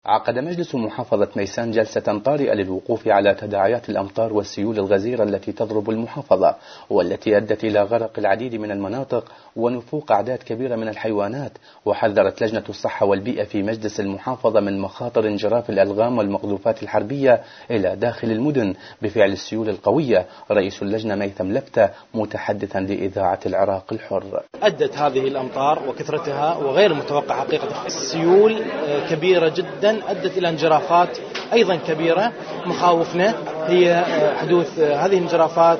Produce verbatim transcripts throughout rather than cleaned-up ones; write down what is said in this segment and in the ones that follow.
عقد مجلس محافظة ميسان جلسة طارئة للوقوف على تداعيات الأمطار والسيول الغزيرة التي تضرب المحافظة، والتي أدت إلى غرق العديد من المناطق ونفوق أعداد كبيرة من الحيوانات. وحذرت لجنة الصحة والبيئة في مجلس المحافظة من مخاطر انجراف الألغام والمقذوفات الحربية إلى داخل المدن بفعل السيول القوية. رئيس اللجنة ميثم لفتة متحدثا لإذاعة العراق الحر: أدت هذه الأمطار وكثرتها وغير متوقع حقيقة السيول كبيرة جدا، أدت إلى انجرافات أيضا كبيرة. مخاوفنا هي حدوث هذه الانجرافات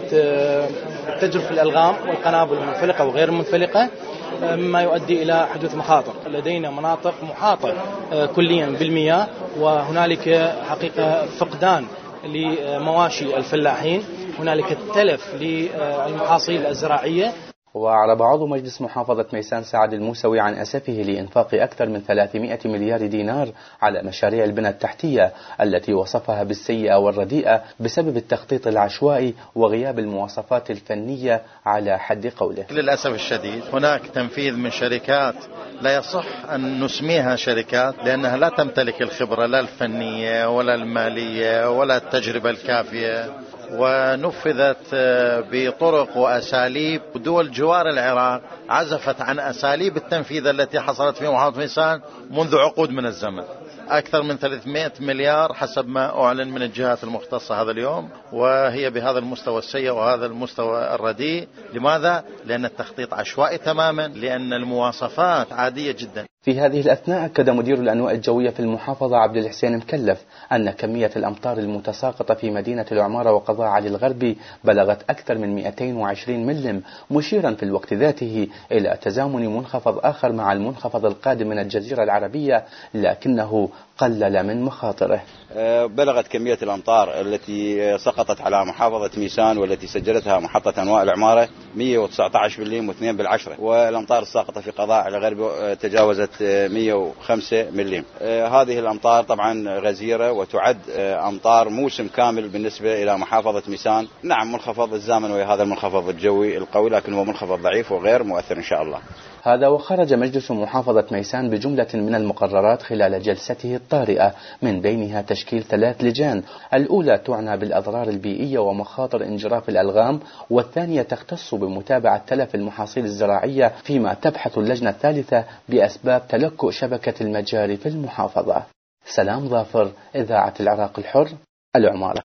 تجرف الألغام والقنابل المنفلقة وغير المنفلقة، مما يؤدي إلى حدوث مخاطر. لدينا مناطق محاطة كليا بالمياه، وهنالك حقيقة فقدان لمواشي الفلاحين، هنالك تلف للمحاصيل الزراعية. وأعرب عضو مجلس محافظة ميسان سعد الموسوي عن أسفه لإنفاق أكثر من ثلاثمائة مليار دينار على مشاريع البنى التحتية التي وصفها بالسيئة والرديئة بسبب التخطيط العشوائي وغياب المواصفات الفنية على حد قوله. للأسف الشديد هناك تنفيذ من شركات لا يصح أن نسميها شركات، لأنها لا تمتلك الخبرة لا الفنية ولا المالية ولا التجربة الكافية، ونفذت بطرق وأساليب. دول جوار العراق عزفت عن أساليب التنفيذ التي حصلت في محافظة ميسان منذ عقود من الزمن. أكثر من ثلاثمائة مليار حسب ما أعلن من الجهات المختصة هذا اليوم، وهي بهذا المستوى السيء وهذا المستوى الرديء. لماذا؟ لأن التخطيط عشوائي تماما، لأن المواصفات عادية جدا. في هذه الأثناء أكد مدير الأنواء الجوية في المحافظة عبد الحسين مكلف أن كمية الأمطار المتساقطة في مدينة العمارة وقضاء علي الغربي بلغت أكثر من مئتين وعشرين ملم، مشيرا في الوقت ذاته إلى تزامن منخفض آخر مع المنخفض القادم من الجزيرة العربية، لكنه قلل من مخاطره. بلغت كمية الأمطار التي سقطت على محافظة ميسان والتي سجلتها محطة أنواء العمارة مئة وتسعة عشر ملم واثنين بالعشرة، والأمطار الساقطة في قضاء علي الغربي تجاوزت مئة وخمسة ملم. هذه الأمطار طبعا غزيرة وتعد أمطار موسم كامل بالنسبة إلى محافظة ميسان. نعم، منخفض الزامن وهذا المنخفض الجوي القوي، لكن هو منخفض ضعيف وغير مؤثر إن شاء الله. هذا وخرج مجلس محافظة ميسان بجملة من المقررات خلال جلسته الطارئة، من بينها تشكيل ثلاث لجان: الأولى تعنى بالأضرار البيئية ومخاطر انجراف الألغام، والثانية تختص بمتابعة تلف المحاصيل الزراعية، فيما تبحث اللجنة الثالثة بأسباب تلكؤ شبكة المجاري في المحافظة. سلام ظافر، إذاعة العراق الحر، العمارة.